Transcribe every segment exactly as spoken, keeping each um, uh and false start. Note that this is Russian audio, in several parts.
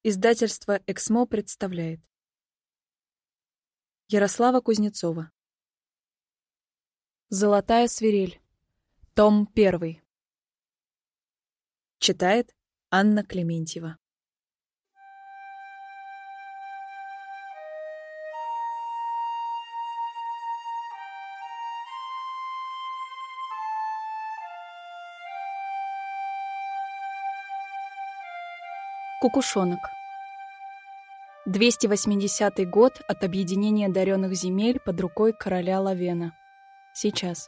Издательство «Эксмо» представляет. Ярослава Кузнецова. Золотая свирель. Том первый. Читает Анна Клементьева. Кукушонок. двести восьмидесятый год от объединения даренных земель под рукой короля Лавена. Сейчас.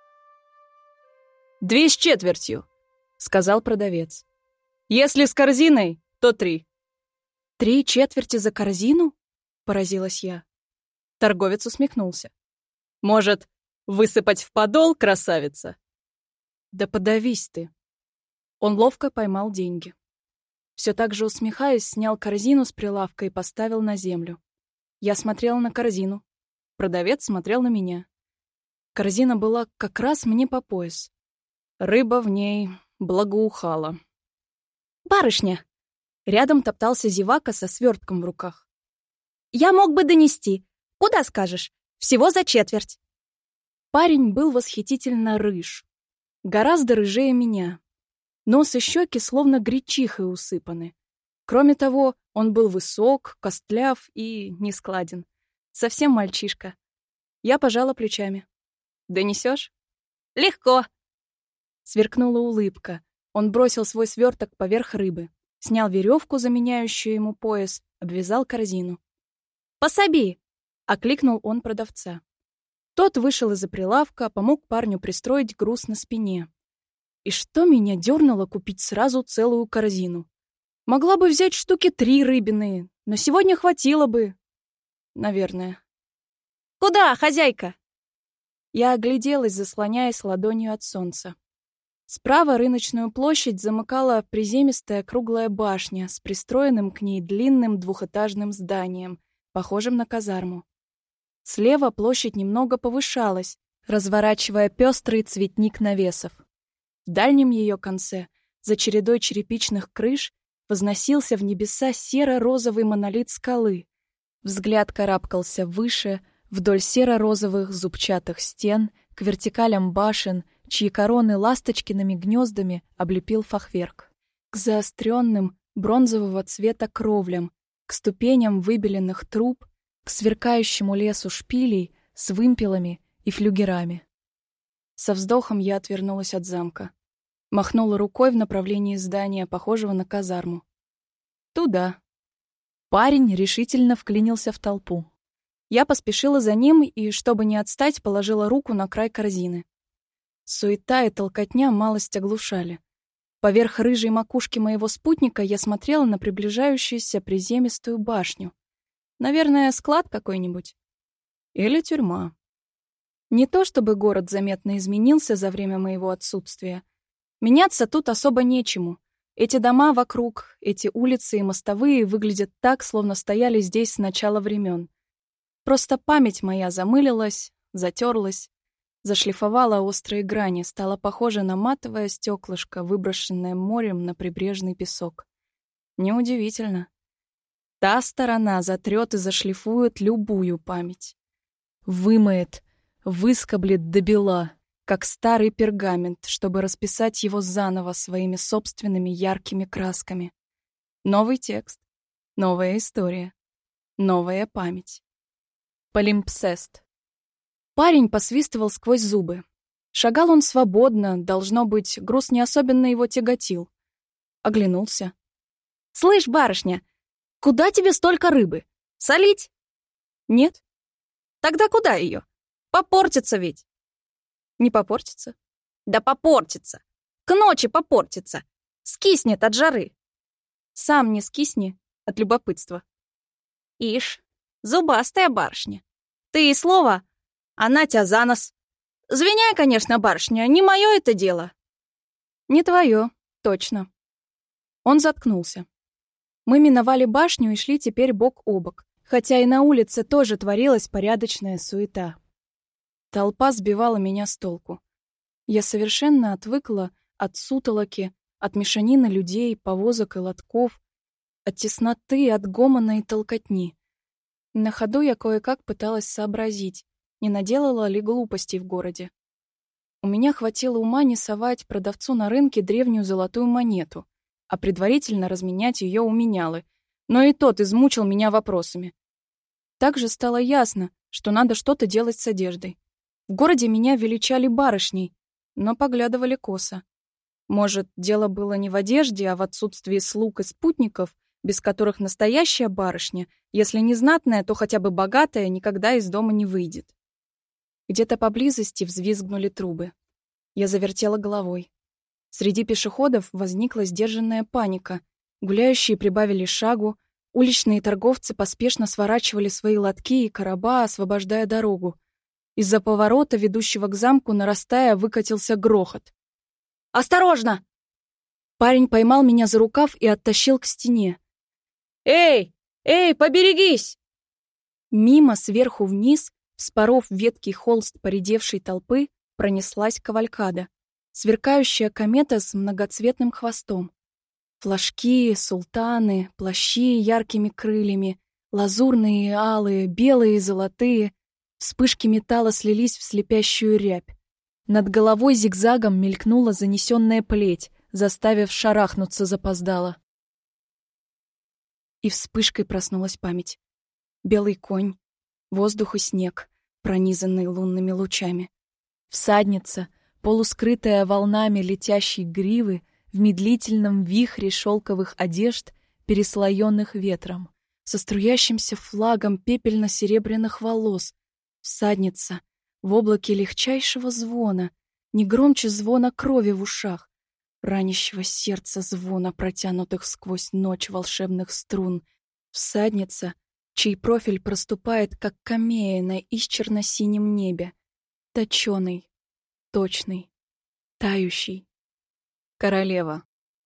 «Две с четвертью», — сказал продавец. «Если с корзиной, то три». «Три четверти за корзину?» — поразилась я. Торговец усмехнулся. «Может, высыпать в подол, красавица?» «Да подавись ты». Он ловко поймал деньги. Все так же усмехаясь, снял корзину с прилавка и поставил на землю. Я смотрела на корзину. Продавец смотрел на меня. Корзина была как раз мне по пояс. Рыба в ней благоухала. «Барышня!» Рядом топтался зевака со свертком в руках. «Я мог бы донести. Куда скажешь? Всего за четверть». Парень был восхитительно рыж. Гораздо рыжее меня. Нос и щеки словно гречихой усыпаны. Кроме того, он был высок, костляв и нескладен. Совсем мальчишка. Я пожала плечами. «Донесешь?» «Легко!» Сверкнула улыбка. Он бросил свой сверток поверх рыбы, снял веревку, заменяющую ему пояс, обвязал корзину. «Пособи!» — окликнул он продавца. Тот вышел из-за прилавка, помог парню пристроить груз на спине. И что меня дернуло купить сразу целую корзину? Могла бы взять штуки три рыбины, но сегодня хватило бы. Наверное. «Куда, хозяйка?» Я огляделась, заслоняясь ладонью от солнца. Справа рыночную площадь замыкала приземистая круглая башня с пристроенным к ней длинным двухэтажным зданием, похожим на казарму. Слева площадь немного повышалась, разворачивая пестрый цветник навесов. В дальнем ее конце, за чередой черепичных крыш, возносился в небеса серо-розовый монолит скалы. Взгляд карабкался выше, вдоль серо-розовых зубчатых стен, к вертикалям башен, чьи короны ласточкиными гнездами облепил фахверк. К заостренным, бронзового цвета кровлям, к ступеням выбеленных труб, к сверкающему лесу шпилей с вымпелами и флюгерами. Со вздохом я отвернулась от замка. Махнула рукой в направлении здания, похожего на казарму. Туда. Парень решительно вклинился в толпу. Я поспешила за ним и, чтобы не отстать, положила руку на край корзины. Суета и толкотня малость оглушали. Поверх рыжей макушки моего спутника я смотрела на приближающуюся приземистую башню. Наверное, склад какой-нибудь. Или тюрьма. Не то чтобы город заметно изменился за время моего отсутствия. Меняться тут особо нечему. Эти дома вокруг, эти улицы и мостовые выглядят так, словно стояли здесь с начала времен. Просто память моя замылилась, затерлась, зашлифовала острые грани, стала похожа на матовое стеклышко, выброшенное морем на прибрежный песок. Неудивительно. Та сторона затрет и зашлифует любую память. Вымоет, выскоблит до бела, как старый пергамент, чтобы расписать его заново своими собственными яркими красками. Новый текст, новая история, новая память. Полимпсест. Парень посвистывал сквозь зубы. Шагал он свободно, должно быть, груз не особенно его тяготил. Оглянулся. «Слышь, барышня, куда тебе столько рыбы? Солить?» «Нет». «Тогда куда ее? Попортится ведь». «Не попортится?» «Да попортится. К ночи попортится. Скиснет от жары». «Сам не скисни от любопытства». «Ишь, зубастая барышня. Ты и слово, она тебя за нос. Звиняй, конечно, барышня, не мое это дело». «Не твое, точно». Он заткнулся. Мы миновали башню и шли теперь бок о бок, хотя и на улице тоже творилась порядочная суета. Толпа сбивала меня с толку. Я совершенно отвыкла от сутолоки, от мешанины людей, повозок и лотков. от тесноты, от гомона и толкотни. На ходу я кое-как пыталась сообразить, не наделала ли глупостей в городе. У меня хватило ума не совать продавцу на рынке древнюю золотую монету, а предварительно разменять ее у менялы, но и тот измучил меня вопросами. Также стало ясно, что надо что-то делать с одеждой. В городе меня величали барышней, но поглядывали косо. Может, дело было не в одежде, а в отсутствии слуг и спутников, без которых настоящая барышня, если не знатная, то хотя бы богатая, никогда из дома не выйдет. Где-то поблизости взвизгнули трубы. Я завертела головой. Среди пешеходов возникла сдержанная паника. Гуляющие прибавили шагу, уличные торговцы поспешно сворачивали свои лотки и короба, освобождая дорогу. Из-за поворота, ведущего к замку, нарастая, выкатился грохот. «Осторожно!» Парень поймал меня за рукав и оттащил к стене. «Эй! Эй, поберегись!» Мимо, сверху вниз, вспоров веткий холст поредевшей толпы, пронеслась кавалькада, сверкающая комета с многоцветным хвостом. Флажки, султаны, плащи яркими крыльями, лазурные и алые, белые и золотые, вспышки металла слились в слепящую рябь. Над головой зигзагом мелькнула занесенная плеть, заставив шарахнуться запоздало. И вспышкой проснулась память. Белый конь, воздух и снег, пронизанный лунными лучами. Всадница, полускрытая волнами летящей гривы, в медлительном вихре шелковых одежд, переслоенных ветром, со струящимся флагом пепельно-серебряных волос. Всадница в облаке легчайшего звона, не громче звона крови в ушах, ранящего сердца звона, протянутых сквозь ночь волшебных струн. Всадница, чей профиль проступает, как камея на исчерно-синем небе, точёный, точный, тающий. Королева.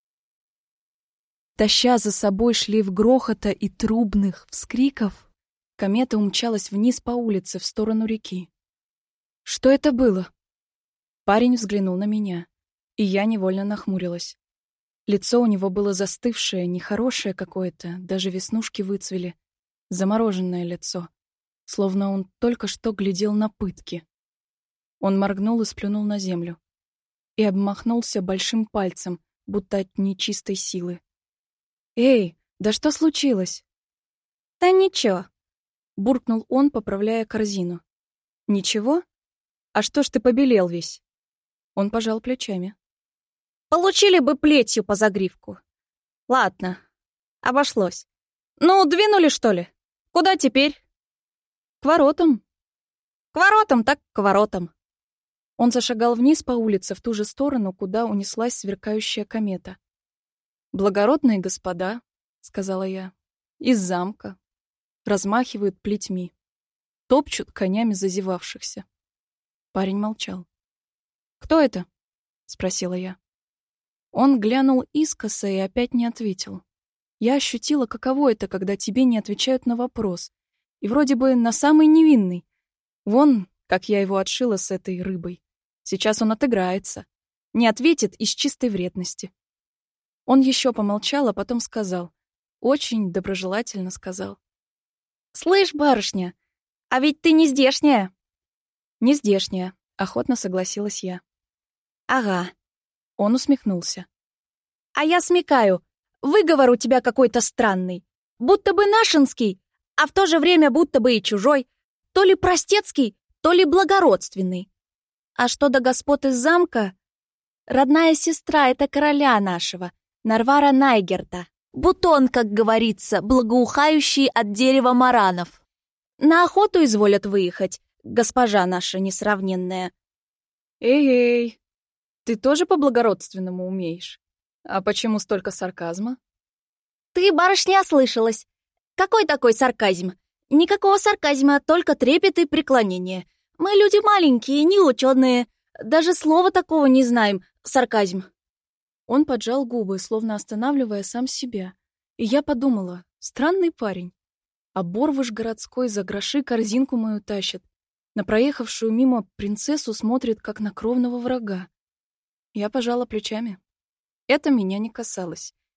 Таща за собой шлейф грохота и трубных вскриков, комета умчалась вниз по улице в сторону реки. Что это было? Парень взглянул на меня, и я невольно нахмурилась. Лицо у него было застывшее, нехорошее какое-то, даже веснушки выцвели. Замороженное лицо, словно он только что глядел на пытки. Он моргнул и сплюнул на землю. И обмахнулся большим пальцем, будто от нечистой силы. «Эй, да что случилось?» «Да ничего», — буркнул он, поправляя корзину. «Ничего? А что ж ты побелел весь?» Он пожал плечами. «Получили бы плетью по загривку. Ладно, обошлось. Ну, двинули, что ли? Куда теперь?» «К воротам». «К воротам, так к воротам». Он зашагал вниз по улице в ту же сторону, куда унеслась сверкающая комета. «Благородные господа», — сказала я, — «из замка. Размахивают плетьми. Топчут конями зазевавшихся». Парень молчал. «Кто это?» — спросила я. Он глянул искоса и опять не ответил. Я ощутила, каково это, когда тебе не отвечают на вопрос. И вроде бы на самый невинный. Вон, как я его отшила с этой рыбой. Сейчас он отыграется. Не ответит из чистой вредности. Он еще помолчал, а потом сказал. Очень доброжелательно сказал. «Слышь, барышня, а ведь ты не здешняя». «Не здешняя», — охотно согласилась я. «Ага». Он усмехнулся. «А я смекаю. Выговор у тебя какой-то странный. Будто бы нашинский, а в то же время будто бы и чужой. То ли простецкий, то ли благородственный. А что до господ из замка? Родная сестра — это короля нашего, Нарвара Найгерта. Бутон, как говорится, благоухающий от дерева маранов. На охоту изволят выехать, госпожа наша несравненная». «Эй-эй, ты тоже по-благородственному умеешь? А почему столько сарказма?» «Ты, барышня, ослышалась. Какой такой сарказм? Никакого сарказма, только трепет и преклонение. Мы люди маленькие, неученые, даже слова такого не знаем. Сарказм». Он поджал губы, словно останавливая сам себя. И я подумала, странный парень. Оборвыш городской за гроши корзинку мою тащит. На проехавшую мимо принцессу смотрит, как на кровного врага. Я пожала плечами. Это меня не касалось.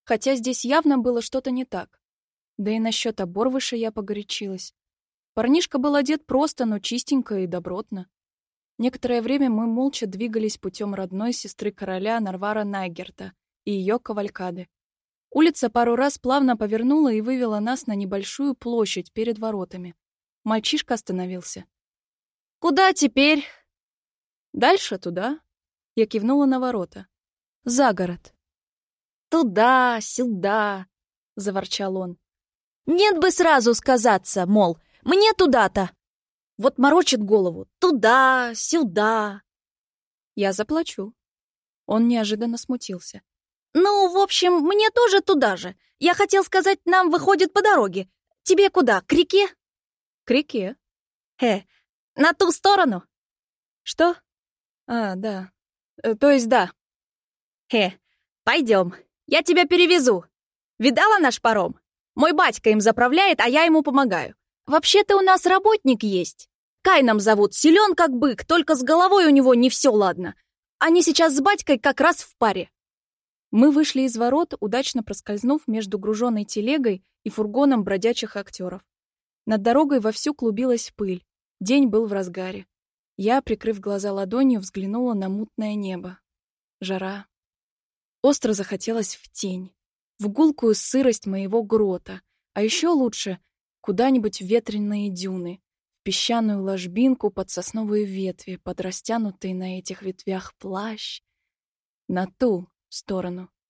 Хотя здесь явно было что-то не так. Да и насчет оборвыша я погорячилась. Парнишка был одет просто, но чистенько и добротно. Некоторое время мы молча двигались путем родной сестры короля Нарвара Найгерта и ее кавалькады. Улица пару раз плавно повернула и вывела нас на небольшую площадь перед воротами. Мальчишка остановился. «Куда теперь?» «Дальше туда». Я кивнула на ворота. «За город». «Туда, сюда», — заворчал он. «Нет бы сразу сказаться, мол, мне туда-то. Вот морочит голову. Туда, сюда». «Я заплачу». Он неожиданно смутился. «Ну, в общем, мне тоже туда же. Я хотел сказать, нам выходит по дороге. Тебе куда, к реке?» «К реке». «Э, на ту сторону?» «Что?» «А, да. Э, то есть да». «Э, пойдем, я тебя перевезу. Видала наш паром? Мой батька им заправляет, а я ему помогаю. Вообще-то у нас работник есть. Кайном зовут, силен как бык, только с головой у него не все ладно. Они сейчас с батькой как раз в паре». Мы вышли из ворот, удачно проскользнув между груженной телегой и фургоном бродячих актеров. Над дорогой вовсю клубилась пыль. День был в разгаре. Я, прикрыв глаза ладонью, взглянула на мутное небо. Жара. Остро захотелось в тень, в гулкую сырость моего грота, а еще лучше куда-нибудь в ветреные дюны, в песчаную ложбинку под сосновые ветви, под растянутый на этих ветвях плащ, на ту сторону.